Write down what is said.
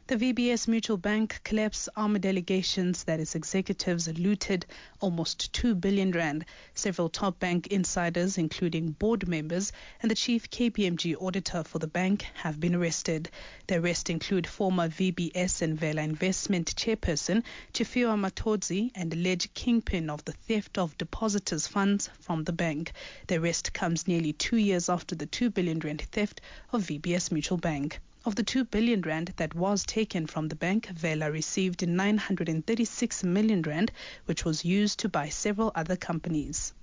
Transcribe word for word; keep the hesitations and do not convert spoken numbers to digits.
The V B S Mutual Bank collapse armed allegations that its executives looted almost two billion rand. Several top bank insiders, including board members and the chief K P M G auditor for the bank, have been arrested. The arrests include former V B S and Vela Investment chairperson Chifiwa Matodzi and alleged kingpin of the theft of depositors' funds from the bank. The arrest comes nearly two years after the two billion rand theft of V B S Mutual Bank. Of the two billion rand that was taken from the bank, Vela received nine hundred thirty-six million rand, which was used to buy several other companies.